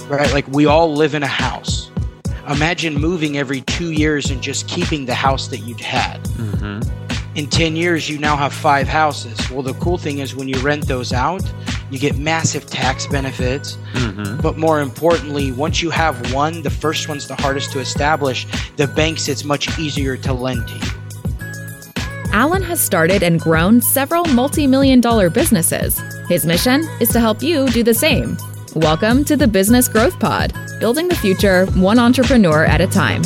right? Like we all live in a house. Imagine moving every 2 years and just keeping the house that you'd had. In 10 years, you now have 5 houses. Well, the cool thing is when you rent those out, you get massive tax benefits. But more importantly, once you have one, the first one's the hardest to establish. The banks, it's much easier to lend to you. Alan has started and grown several multi-million-dollar businesses. His mission is to help you do the same. Welcome to the Business Growth Pod, building the future one entrepreneur at a time.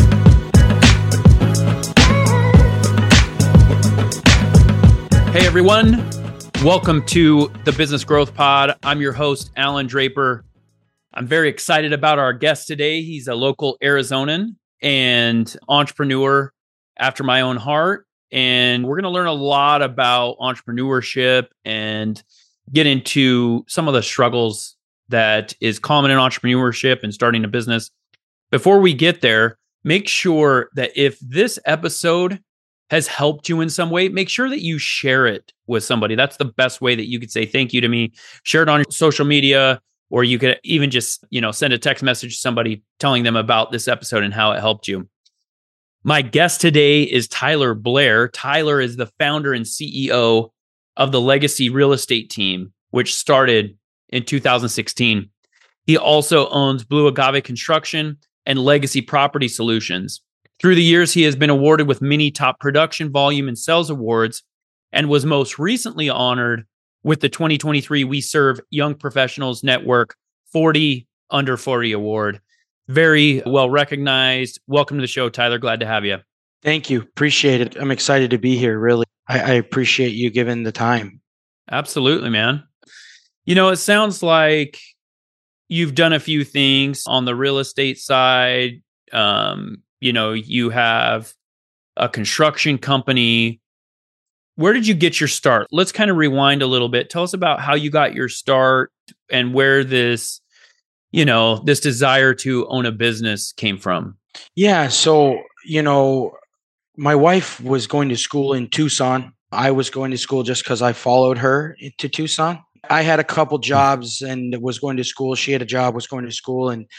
Hey everyone, welcome to the Business Growth Pod. I'm your host, Alan Draper. I'm very excited about our guest today. He's a local Arizonan and entrepreneur after my own heart. And we're going to learn a lot about entrepreneurship and get into some of the struggles that is common in entrepreneurship and starting a business. Before we get there, make sure that if this episode has helped you in some way, make sure that you share it with somebody. That's the best way that you could say thank you to me. Share it on social media, or you could even just, send a text message to somebody telling them about this episode and how it helped you. My guest today is Tyler Blair. Tyler is the founder and CEO of the Legacy Real Estate Team, which started in 2016. He also owns Blue Agave Construction and Legacy Property Solutions. Through the years, he has been awarded with many top production, volume, and sales awards, and was most recently honored with the 2023 We Serve Young Professionals Network 40 Under 40 Award. Very well recognized. Welcome to the show, Tyler. Glad to have you. Thank you. Appreciate it. I'm excited to be here, really. I appreciate you giving the time. Absolutely, man. It sounds like you've done a few things on the real estate side. You have a construction company. Where did you get your start? Let's kind of rewind a little bit. Tell us about how you got your start and where this desire to own a business came from. Yeah. So, my wife was going to school in Tucson. I was going to school just because I followed her to Tucson. I had a couple jobs and was going to school. She had a job, was going to school, and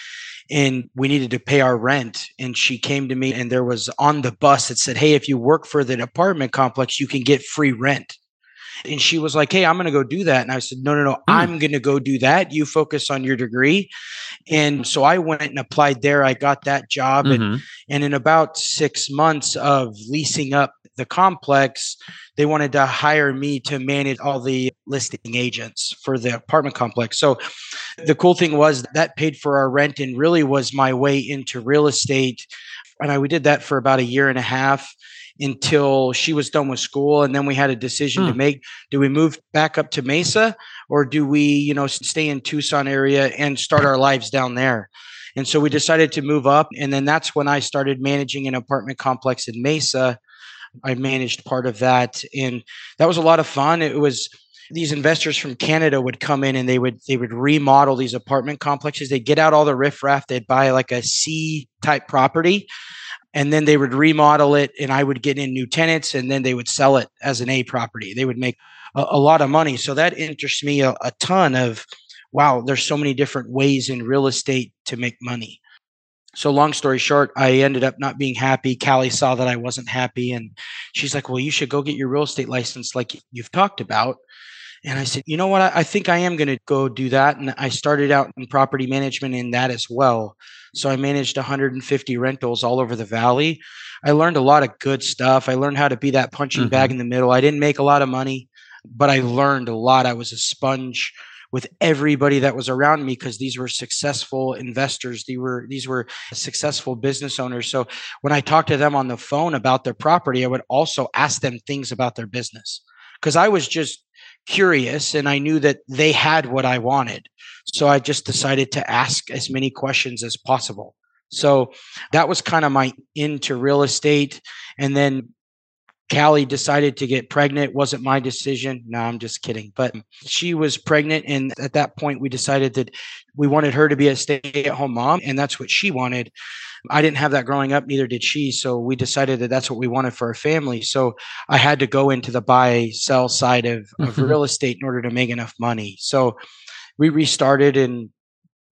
we needed to pay our rent. And she came to me, and there was on the bus that said, "Hey, if you work for the apartment complex, you can get free rent." And she was like, "Hey, I'm going to go do that." And I said, No, I'm going to go do that. You focus on your degree. And so I went and applied there. I got that job. And in about 6 months of leasing up the complex, they wanted to hire me to manage all the listing agents for the apartment complex. So the cool thing was that paid for our rent and really was my way into real estate. And we did that for about a year and a half until she was done with school. And then we had a decision to make. Do we move back up to Mesa, or do we, stay in Tucson area and start our lives down there? And so we decided to move up. And then that's when I started managing an apartment complex in Mesa. I managed part of that, and that was a lot of fun. It was these investors from Canada would come in and they would remodel these apartment complexes. They'd get out all the riffraff. They'd buy like a C type property, and then they would remodel it, and I would get in new tenants, and then they would sell it as an A property. They would make a lot of money. So that interests me a ton of, wow, there's so many different ways in real estate to make money. So long story short, I ended up not being happy. Callie saw that I wasn't happy, and she's like, "Well, you should go get your real estate license like you've talked about." And I said, "You know what? I think I am going to go do that." And I started out in property management in that as well. So I managed 150 rentals all over the valley. I learned a lot of good stuff. I learned how to be that punching bag in the middle. I didn't make a lot of money, but I learned a lot. I was a sponge with everybody that was around me because these were successful investors. These were successful business owners. So when I talked to them on the phone about their property, I would also ask them things about their business because I was just curious and I knew that they had what I wanted. So I just decided to ask as many questions as possible. So that was kind of my into real estate. And then Callie decided to get pregnant. Wasn't my decision. No, I'm just kidding. But she was pregnant. And at that point, we decided that we wanted her to be a stay-at-home mom. And that's what she wanted. I didn't have that growing up. Neither did she. So we decided that that's what we wanted for our family. So I had to go into the buy-sell side of real estate in order to make enough money. So we restarted and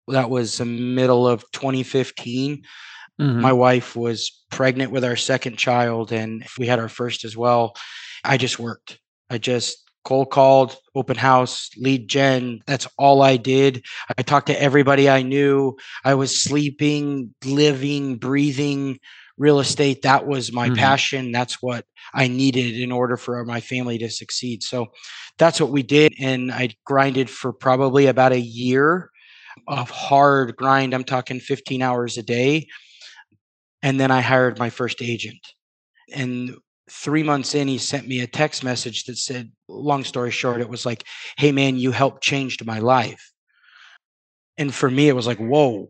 That was the middle of 2015. Mm-hmm. My wife was pregnant with our second child, and we had our first as well. I just worked. I just cold called, open house, lead gen. That's all I did. I talked to everybody I knew. I was sleeping, living, breathing real estate. That was my passion. That's what I needed in order for my family to succeed. So that's what we did. And I grinded for probably about a year of hard grind. I'm talking 15 hours a day. And then I hired my first agent. And 3 months in, he sent me a text message that said, long story short, it was like, hey, man, you helped change my life. And for me, it was like, whoa.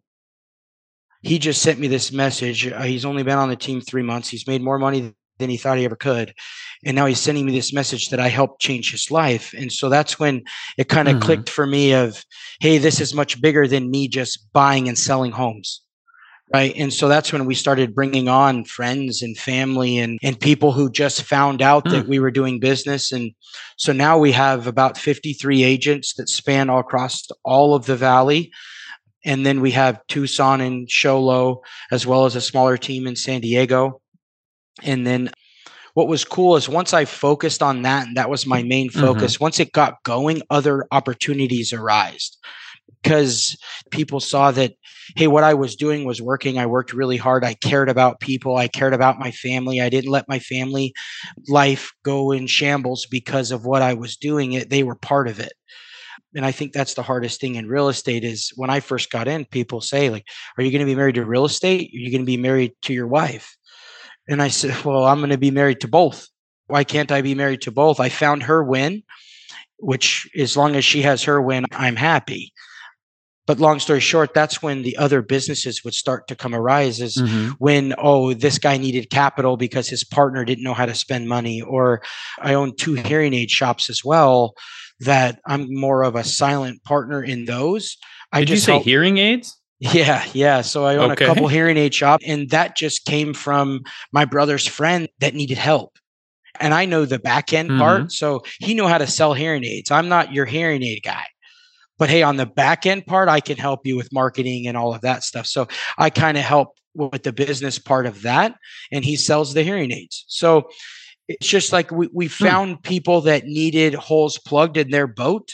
He just sent me this message. He's only been on the team 3 months. He's made more money than he thought he ever could. And now he's sending me this message that I helped change his life. And so that's when it kind of clicked for me of, hey, this is much bigger than me just buying and selling homes. Right. And so that's when we started bringing on friends and family and people who just found out that we were doing business. And so now we have about 53 agents that span all across all of the Valley. And then we have Tucson and Show Low, as well as a smaller team in San Diego. And then what was cool is once I focused on that, and that was my main focus, once it got going, other opportunities arose. Because people saw that, hey, what I was doing was working. I worked really hard. I cared about people. I cared about my family. I didn't let my family life go in shambles because of what I was doing. They were part of it. And I think that's the hardest thing in real estate is when I first got in, people say, like, are you going to be married to real estate? Are you going to be married to your wife? And I said, well, I'm going to be married to both. Why can't I be married to both? I found her win, which as long as she has her win, I'm happy. But long story short, that's when the other businesses would start to come arise is when, oh, this guy needed capital because his partner didn't know how to spend money. Or I own 2 hearing aid shops as well that I'm more of a silent partner in those. Did you say hearing aids? Yeah. So I own a couple hearing aid shops, and that just came from my brother's friend that needed help. And I know the back end part. So he knew how to sell hearing aids. I'm not your hearing aid guy. But hey, on the back end part, I can help you with marketing and all of that stuff. So I kind of help with the business part of that. And he sells the hearing aids. So it's just like we found people that needed holes plugged in their boat,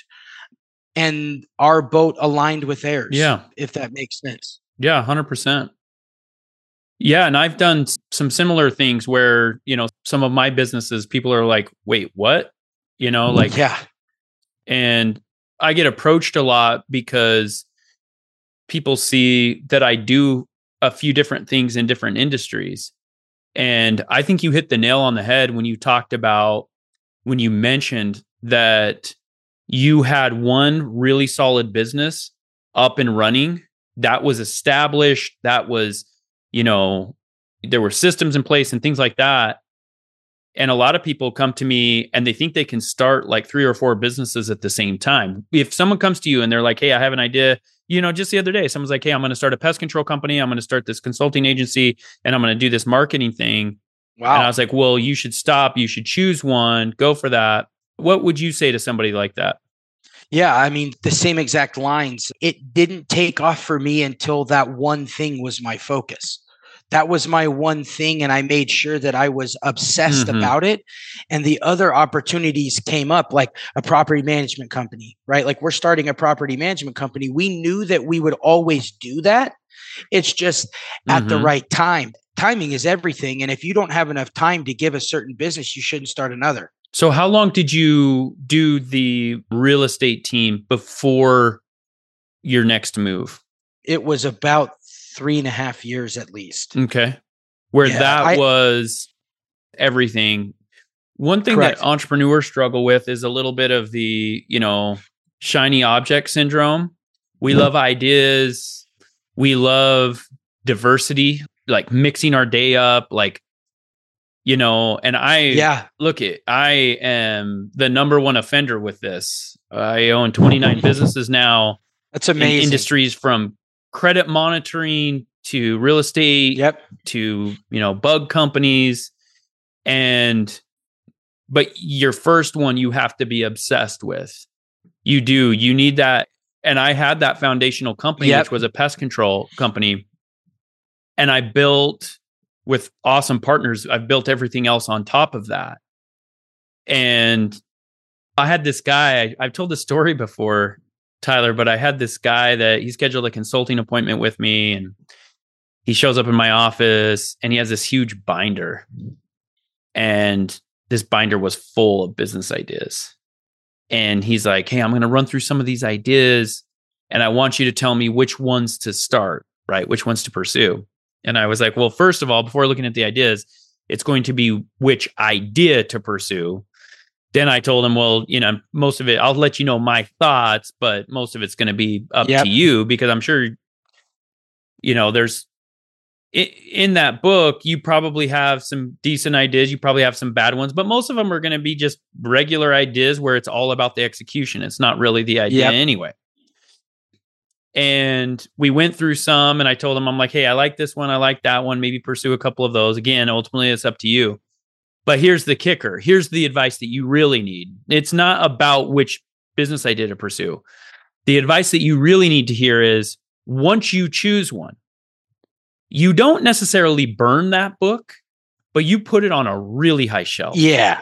and our boat aligned with theirs. Yeah. If that makes sense. Yeah, 100%. Yeah. And I've done some similar things where, some of my businesses, people are like, wait, what? Yeah. And I get approached a lot because people see that I do a few different things in different industries. And I think you hit the nail on the head when you mentioned that you had one really solid business up and running that was established, that was, there were systems in place and things like that. And a lot of people come to me and they think they can start like 3 or 4 businesses at the same time. If someone comes to you and they're like, hey, I have an idea, just the other day, someone's like, hey, I'm going to start a pest control company. I'm going to start this consulting agency and I'm going to do this marketing thing. Wow. And I was like, well, you should stop. You should choose one, go for that. What would you say to somebody like that? Yeah, I mean, the same exact lines. It didn't take off for me until that one thing was my focus. That was my one thing, and I made sure that I was obsessed about it. And the other opportunities came up, like a property management company, right? Like we're starting a property management company. We knew that we would always do that. It's just at the right time. Timing is everything. And if you don't have enough time to give a certain business, you shouldn't start another. So how long did you do the real estate team before your next move? It was about 3.5 years at least. Okay. Where that was everything. One thing that entrepreneurs struggle with is a little bit of the, shiny object syndrome. We love ideas. We love diversity, like mixing our day up, like, and I am the number one offender with this. I own 29 businesses now. That's amazing. In industries from credit monitoring to real estate, to, bug companies. But your first one, you have to be obsessed with. You need that And I had that foundational company, which was a pest control company. And I built with awesome partners. I've built everything else on top of that. And I had this guy, I've told this story before, Tyler, but I had this guy that he scheduled a consulting appointment with me, and he shows up in my office and he has this huge binder. And this binder was full of business ideas. And he's like, hey, I'm going to run through some of these ideas and I want you to tell me which ones to start, right? Which ones to pursue. And I was like, well, first of all, before looking at the ideas, it's going to be which idea to pursue. Then I told him, well, most of it, I'll let you know my thoughts, but most of it's going to be up to you, because I'm sure, there's in that book, you probably have some decent ideas. You probably have some bad ones, but most of them are going to be just regular ideas where it's all about the execution. It's not really the idea anyway. And we went through some, and I told him, I'm like, hey, I like this one. I like that one. Maybe pursue a couple of those. Again, ultimately, it's up to you. But here's the kicker. Here's the advice that you really need. It's not about which business idea to pursue. The advice that you really need to hear is, once you choose one, you don't necessarily burn that book, but you put it on a really high shelf. Yeah.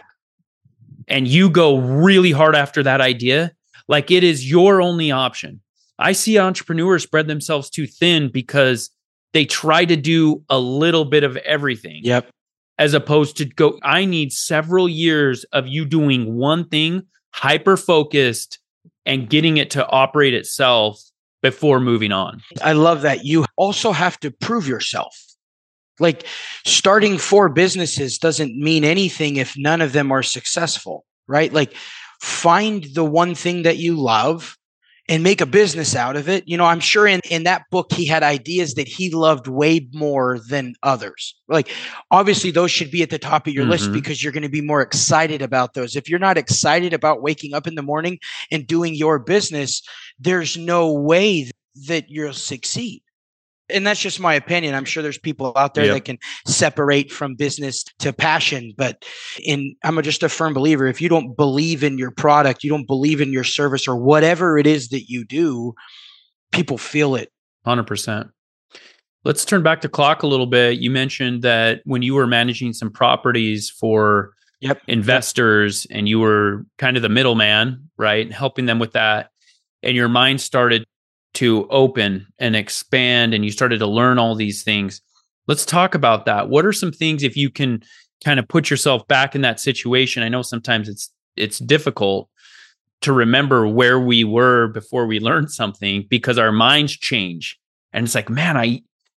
And you go really hard after that idea. Like it is your only option. I see entrepreneurs spread themselves too thin because they try to do a little bit of everything. Yep. As opposed to I need several years of you doing one thing, hyper-focused, and getting it to operate itself before moving on. I love that. You also have to prove yourself. Like starting 4 businesses doesn't mean anything if none of them are successful, right? Like find the one thing that you love and make a business out of it. I'm sure in that book, he had ideas that he loved way more than others. Like, obviously, those should be at the top of your list because you're going to be more excited about those. If you're not excited about waking up in the morning and doing your business, there's no way that you'll succeed. And that's just my opinion. I'm sure there's people out there that can separate from business to passion. But I'm just a firm believer. If you don't believe in your product, you don't believe in your service or whatever it is that you do, people feel it. 100%. Let's turn back the clock a little bit. You mentioned that when you were managing some properties for investors and you were kind of the middleman, right? Helping them with that. And your mind started to open and expand and you started to learn all these things. Let's talk about that. What are some things, if you can kind of put yourself back in that situation? I know sometimes it's difficult to remember where we were before we learned something because our minds change. And it's like, man, I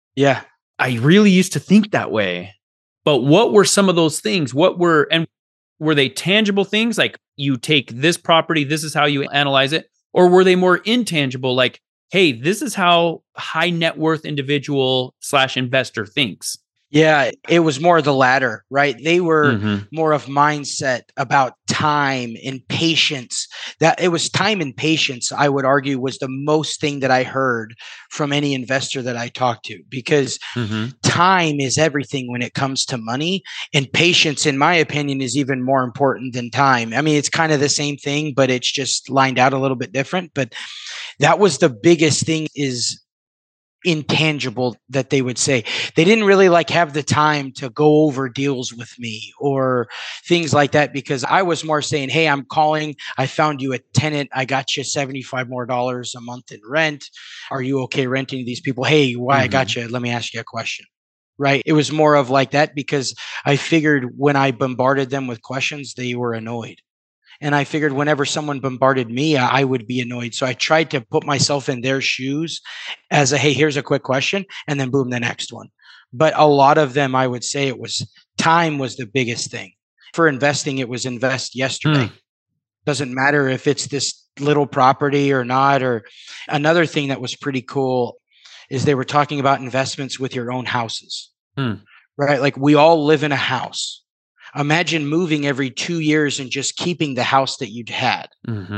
really used to think that way. But what were some of those things? Were they tangible things? Like you take this property, this is how you analyze it? Or were they more intangible? Like, hey, this is how high net worth individual / investor thinks. Yeah, it was more the latter, right? They were more of mindset about time and patience. That it was time and patience, I would argue, was the most thing that I heard from any investor that I talked to, because time is everything when it comes to money, and patience, in my opinion, is even more important than time. I mean, it's kind of the same thing, but it's just lined out a little bit different. But that was the biggest thing, is intangible, that they would say. They didn't really have the time to go over deals with me or things like that, because I was more saying, hey, I'm calling, I found you a tenant, I got you $75 more a month in rent. Are you okay renting to these people? Hey, why I got you? Let me ask you a question. Right. It was more of like that, because I figured when I bombarded them with questions, they were annoyed. And I figured whenever someone bombarded me, I would be annoyed. So I tried to put myself in their shoes as hey, here's a quick question. And then boom, the next one. But a lot of them, I would say time was the biggest thing. For investing, it was invest yesterday. Doesn't matter if it's this little property or not. Or another thing that was pretty cool is they were talking about investments with your own houses, right? Like we all live in a house. Imagine moving every 2 years and just keeping the house that you'd had.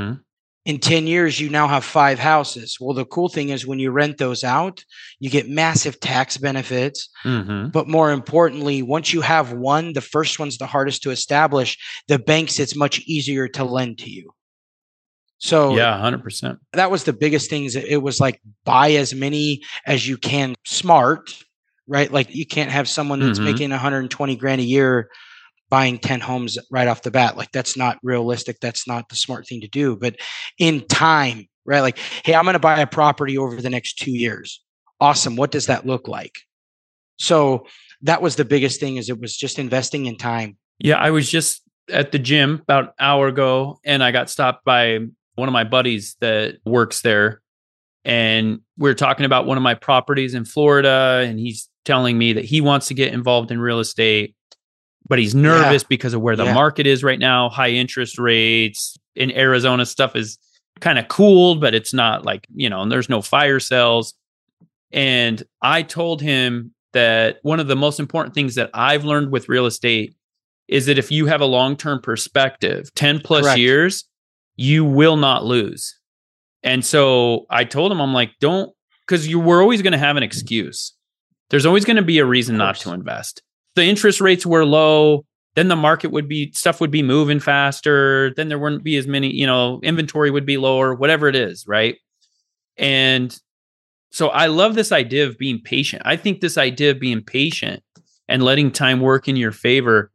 In 10 years, you now have 5 houses. Well, the cool thing is when you rent those out, you get massive tax benefits. But more importantly, once you have one, the first one's the hardest to establish. The banks, it's much easier to lend to you. So yeah, 100%. that was the biggest things. It was like buy as many as you can smart, right? Like you can't have someone that's making 120 grand a year buying 10 homes right off the bat. Like that's not realistic. That's not the smart thing to do. But in time, right? Like, hey, I'm going to buy a property over the next 2 years. Awesome. What does that look like? So that was the biggest thing, is it was just investing in time. Yeah. I was just at the gym about an hour ago, and I got stopped by one of my buddies that works there. And we were talking about one of my properties in Florida, and he's telling me that he wants to get involved in real estate, but he's nervous because of where the market is right now. High interest rates in Arizona, stuff is kind of cooled, but it's not like, and there's no fire sales. And I told him that one of the most important things that I've learned with real estate is that if you have a long-term perspective, 10 plus years, you will not lose. And so I told him, I'm like, because we're always going to have an excuse. There's always going to be a reason not to invest. The interest rates were low, then the market stuff would be moving faster. Then there wouldn't be as many, inventory would be lower, whatever it is. Right. And so I love this idea of being patient. I think this idea of being patient and letting time work in your favor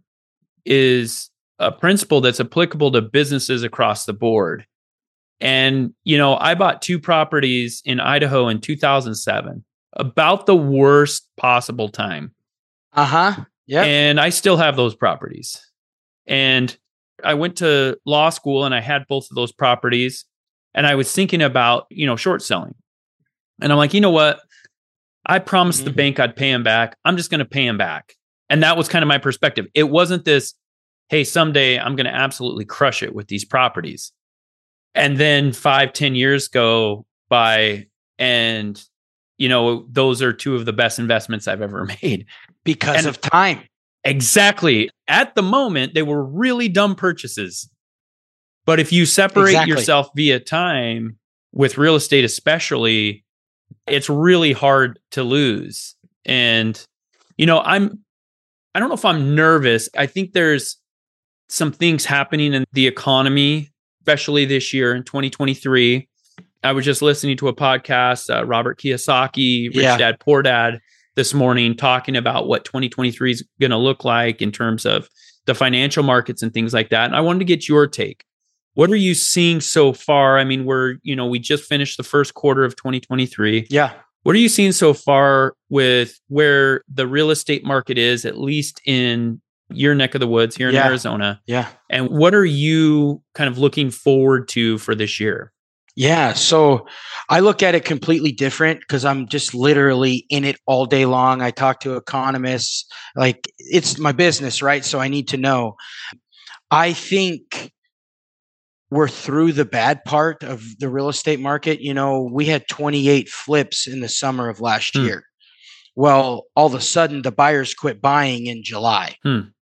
is a principle that's applicable to businesses across the board. And, I bought 2 properties in Idaho in 2007, about the worst possible time. Yeah. And I still have those properties. And I went to law school and I had both of those properties, and I was thinking about, short selling. And I'm like, you know what? I promised the bank I'd pay him back. I'm just going to pay him back. And that was kind of my perspective. It wasn't this, hey, someday I'm going to absolutely crush it with these properties. And then 5-10 years go by, and, those are 2 of the best investments I've ever made. Because of time. Exactly. At the moment, they were really dumb purchases. But if you separate yourself via time, with real estate especially, it's really hard to lose. And, I don't know if I'm nervous. I think there's some things happening in the economy, especially this year in 2023. I was just listening to a podcast, Robert Kiyosaki, Rich Dad, Poor Dad, this morning, talking about what 2023 is going to look like in terms of the financial markets and things like that. And I wanted to get your take. What are you seeing so far? I mean, we just finished the first quarter of 2023. Yeah. What are you seeing so far with where the real estate market is, at least in your neck of the woods here in Arizona? Yeah. And what are you kind of looking forward to for this year? Yeah. So I look at it completely different, because I'm just literally in it all day long. I talk to economists, like it's my business, right? So I need to know. I think we're through the bad part of the real estate market. We had 28 flips in the summer of last year. Well, all of a sudden the buyers quit buying in July,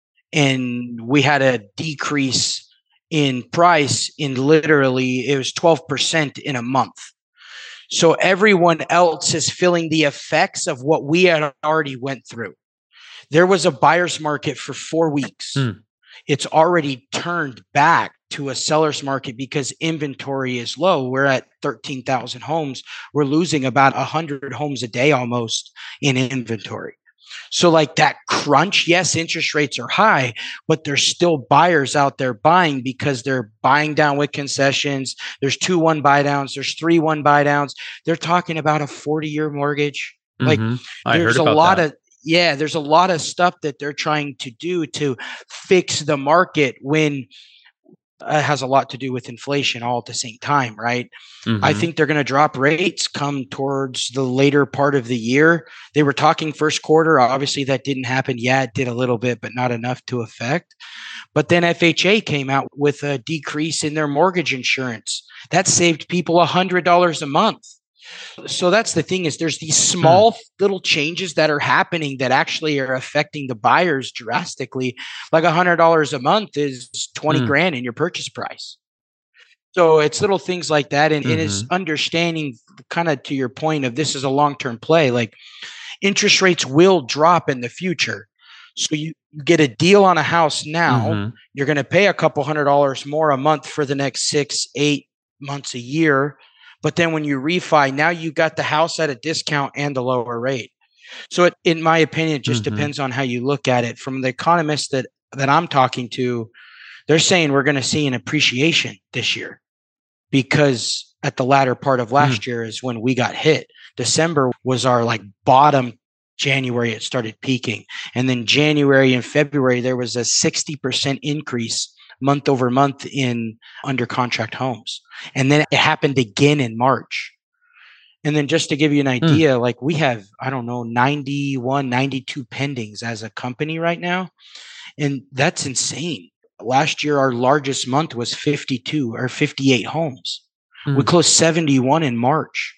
and we had a decrease in price in literally, it was 12% in a month. So everyone else is feeling the effects of what we had already went through. There was a buyer's market for 4 weeks. It's already turned back to a seller's market because inventory is low. We're at 13,000 homes. We're losing about 100 homes a day almost in inventory. So like that crunch, yes, interest rates are high, but there's still buyers out there buying because they're buying down with concessions. There's 2-1 buy downs. There's 3-1 buy downs. They're talking about a 40-year mortgage. Like there's a lot of, there's a lot of stuff that they're trying to do to fix the market when it has a lot to do with inflation all at the same time, right? I think they're going to drop rates come towards the later part of the year. They were talking first quarter. Obviously, that didn't happen yet. It did a little bit, but not enough to affect. But then FHA came out with a decrease in their mortgage insurance. That saved people $100 a month. So that's the thing, is there's these small little changes that are happening that actually are affecting the buyers drastically. Like $100 a month is 20 grand in your purchase price. So it's little things like that. And it is understanding, kind of to your point of this is a long-term play, like interest rates will drop in the future. So you get a deal on a house now, you're going to pay a couple $100 more a month for the next 6, 8, months a year. But then when you refi, now you got the house at a discount and a lower rate. So in my opinion, it just depends on how you look at it. From the economists that I'm talking to, they're saying we're going to see an appreciation this year because at the latter part of last year is when we got hit. December was our like bottom. January, it started peaking. And then January and February, there was a 60% increase month over month in under contract homes. And then it happened again in March. And then just to give you an idea, like we have, I don't know, 91, 92 pendings as a company right now. And that's insane. Last year, our largest month was 52 or 58 homes. We closed 71 in March.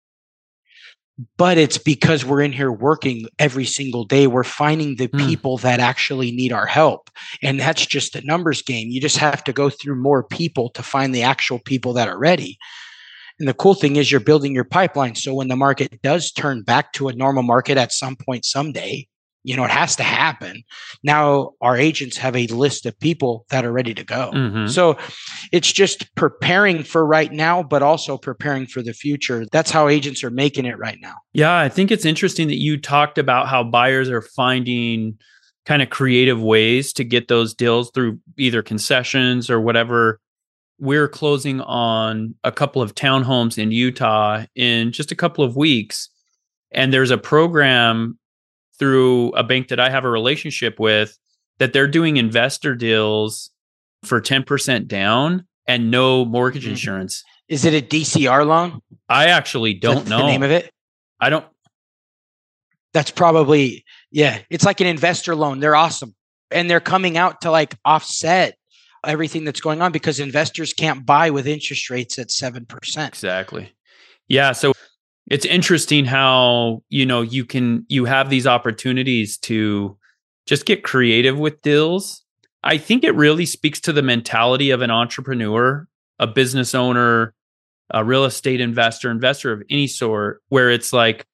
But it's because we're in here working every single day. We're finding the people that actually need our help. And that's just a numbers game. You just have to go through more people to find the actual people that are ready. And the cool thing is you're building your pipeline. So when the market does turn back to a normal market at some point someday, it has to happen. Now our agents have a list of people that are ready to go. So it's just preparing for right now, but also preparing for the future. That's how agents are making it right now. Yeah, I think it's interesting that you talked about how buyers are finding kind of creative ways to get those deals through either concessions or whatever. We're closing on a couple of townhomes in Utah in just a couple of weeks. And there's a program through a bank that I have a relationship with that they're doing investor deals for 10% down and no mortgage insurance. Is it a DCR loan? I actually don't know the name of it. I don't. That's probably, it's like an investor loan. They're awesome. And they're coming out to like offset everything that's going on because investors can't buy with interest rates at 7%. Exactly. Yeah. So it's interesting how, you have these opportunities to just get creative with deals. I think it really speaks to the mentality of an entrepreneur, a business owner, a real estate investor of any sort, where it's like,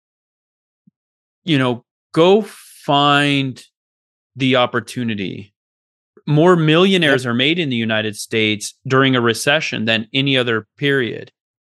go find the opportunity. More millionaires are made in the United States during a recession than any other period.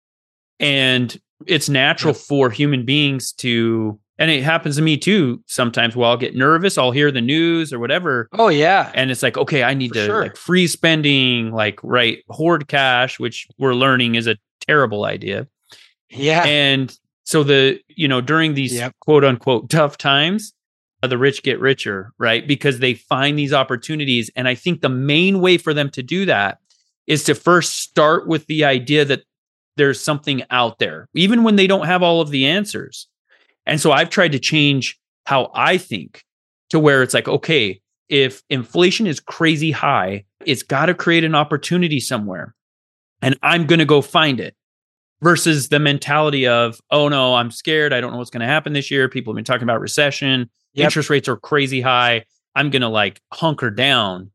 And it's natural for human beings to, and it happens to me too, sometimes where I'll get nervous, I'll hear the news or whatever. Oh yeah. And it's like, okay, I need to like freeze spending, hoard cash, which we're learning is a terrible idea. Yeah. And so during these quote unquote tough times, the rich get richer, right? Because they find these opportunities. And I think the main way for them to do that is to first start with the idea that there's something out there, even when they don't have all of the answers. And so I've tried to change how I think to where it's like, okay, if inflation is crazy high, it's got to create an opportunity somewhere. And I'm going to go find it versus the mentality of, oh no, I'm scared. I don't know what's going to happen this year. People have been talking about recession. Interest rates are crazy high. I'm going to hunker down.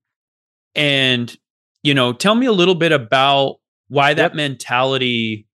And, tell me a little bit about why that mentality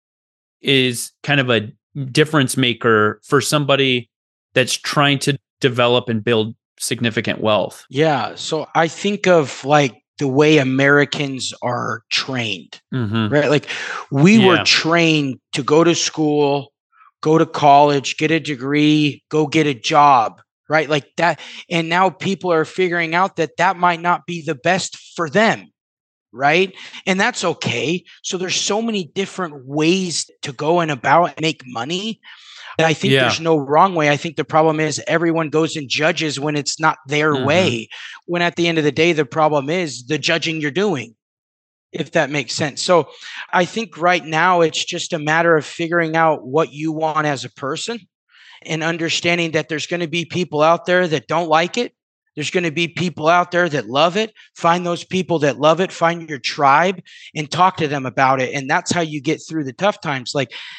is kind of a difference maker for somebody that's trying to develop and build significant wealth. Yeah. So I think of the way Americans are trained, right? Like we were trained to go to school, go to college, get a degree, go get a job, right? Like that. And now people are figuring out that might not be the best for them. Right. And that's okay. So there's so many different ways to go and about and make money. And I think there's no wrong way. I think the problem is everyone goes and judges when it's not their way. When at the end of the day, the problem is the judging you're doing, if that makes sense. So I think right now it's just a matter of figuring out what you want as a person and understanding that there's going to be people out there that don't like it. There's going to be people out there that love it. Find those people that love it, find your tribe and talk to them about it. And that's how you get through the tough times.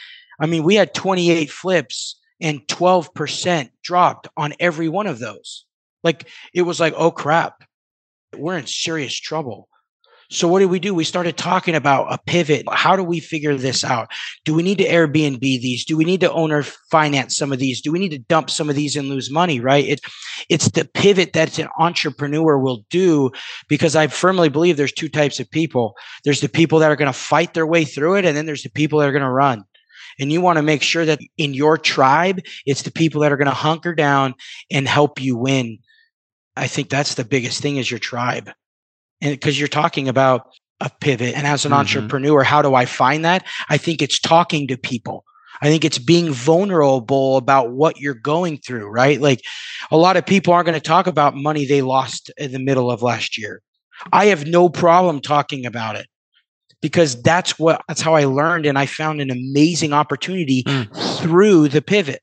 We had 28 flips and 12% dropped on every one of those. It was like, oh crap, we're in serious trouble. So what did we do? We started talking about a pivot. How do we figure this out? Do we need to Airbnb these? Do we need to owner finance some of these? Do we need to dump some of these and lose money, right? It's the pivot that an entrepreneur will do, because I firmly believe there's two types of people. There's the people that are going to fight their way through it, and then there's the people that are going to run. And you want to make sure that in your tribe, it's the people that are going to hunker down and help you win. I think that's the biggest thing, is your tribe. And because you're talking about a pivot, and as an entrepreneur, how do I find that? I think it's talking to people. I think it's being vulnerable about what you're going through, right? Like, a lot of people aren't going to talk about money they lost in the middle of last year. I have no problem talking about it, because that's how I learned, and I found an amazing opportunity through the pivot.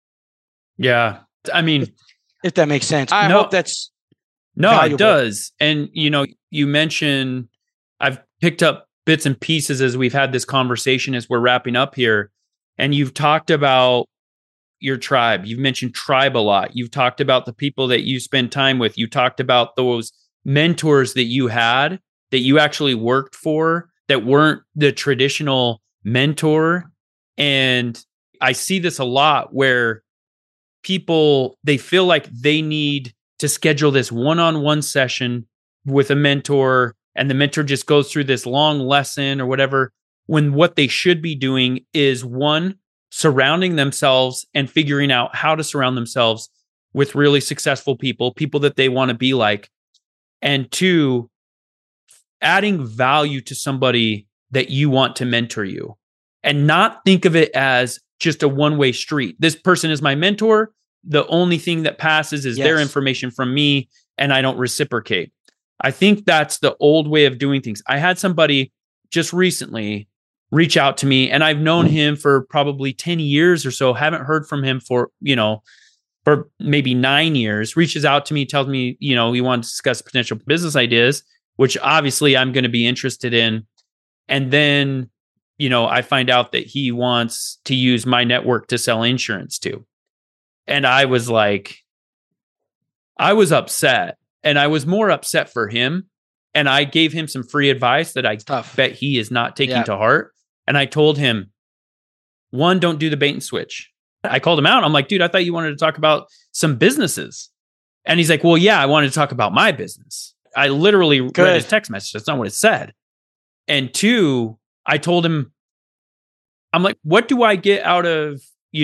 Yeah. I mean, if that makes sense. I hope that's valuable. It does. And you mentioned, I've picked up bits and pieces as we've had this conversation as we're wrapping up here. And you've talked about your tribe. You've mentioned tribe a lot. You've talked about the people that you spend time with. You talked about those mentors that you had, that you actually worked for, that weren't the traditional mentor. And I see this a lot where people, they feel like they need to schedule this one-on-one session with a mentor, and the mentor just goes through this long lesson or whatever, when what they should be doing is, one, surrounding themselves and figuring out how to surround themselves with really successful people that they want to be like, and two, adding value to somebody that you want to mentor you, and not think of it as just a one-way street. This person is my mentor. The only thing that passes is their information from me, and I don't reciprocate. I think that's the old way of doing things. I had somebody just recently reach out to me, and I've known him for probably 10 years or so. Haven't heard from him for maybe 9 years. Reaches out to me, tells me, he wants to discuss potential business ideas, which obviously I'm going to be interested in. And then, I find out that he wants to use my network to sell insurance to. And I was upset, and I was more upset for him. And I gave him some free advice that I bet he is not taking to heart. And I told him, one, don't do the bait and switch. I called him out. I'm like, dude, I thought you wanted to talk about some businesses. And he's like, well, yeah, I wanted to talk about my business. I literally read his text message. That's not what it said. And two, I told him, I'm like, what do I get out of,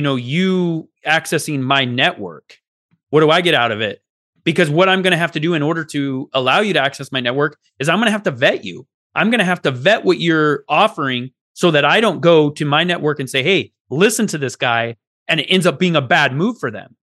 you accessing my network? What do I get out of it? Because what I'm going to have to do in order to allow you to access my network is I'm going to have to vet you. I'm going to have to vet what you're offering, so that I don't go to my network and say, hey, listen to this guy, and it ends up being a bad move for them.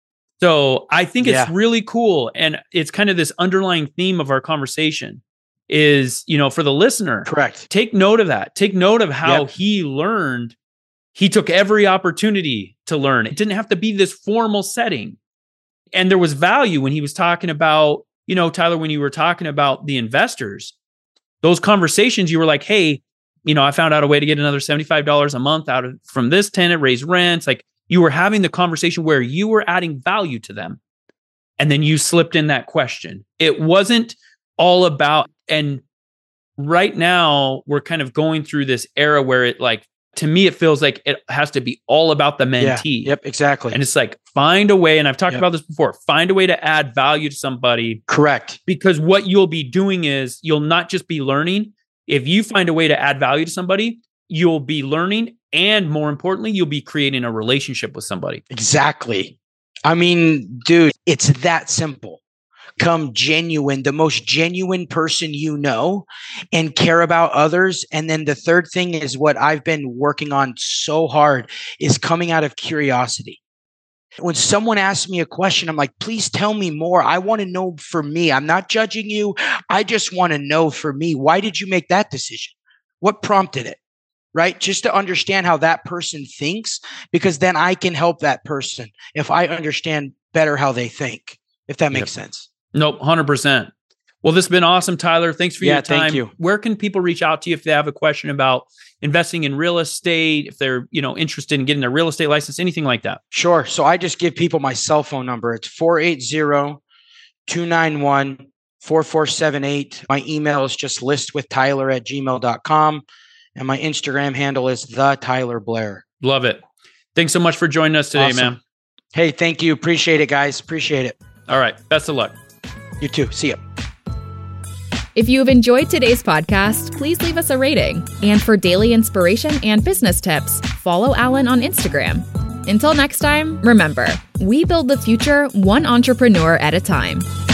So I think it's really cool. And it's kind of this underlying theme of our conversation is, for the listener, correct. Take note of that. Take note of how he learned. He took every opportunity to learn. It didn't have to be this formal setting. And there was value when he was talking about, Tyler, when you were talking about the investors, those conversations, you were like, hey, I found out a way to get another $75 a month from this tenant, raise rents. Like, you were having the conversation where you were adding value to them. And then you slipped in that question. It wasn't all about, and right now we're kind of going through this era where to me, it feels like it has to be all about the mentee. Yep, exactly. And it's like, find a way, and I've talked about this before, find a way to add value to somebody. Correct. Because what you'll be doing is, you'll not just be learning. If you find a way to add value to somebody, you'll be learning. And more importantly, you'll be creating a relationship with somebody. Exactly. I mean, dude, it's that simple. Come genuine, the most genuine person and care about others. And then the third thing is what I've been working on so hard, is coming out of curiosity. When someone asks me a question, I'm like, please tell me more. I want to know for me. I'm not judging you. I just want to know for me. Why did you make that decision? What prompted it? Right? Just to understand how that person thinks, because then I can help that person if I understand better how they think, if that makes sense. Nope, 100%. Well, this has been awesome, Tyler. Thanks for your time. Thank you. Where can people reach out to you if they have a question about investing in real estate, if they're, interested in getting their real estate license, anything like that? Sure. So I just give people my cell phone number. It's 480-291-5600. 4478. My email is just listwithtyler@gmail.com. And my Instagram handle is the Tyler Blair. Love it. Thanks so much for joining us today, Awesome. man. Hey, thank you. Appreciate it, guys. Appreciate it. All right. Best of luck. You too. See ya. If you have enjoyed today's podcast, please leave us a rating. And for daily inspiration and business tips, follow Alan on Instagram. Until next time, remember, we build the future one entrepreneur at a time.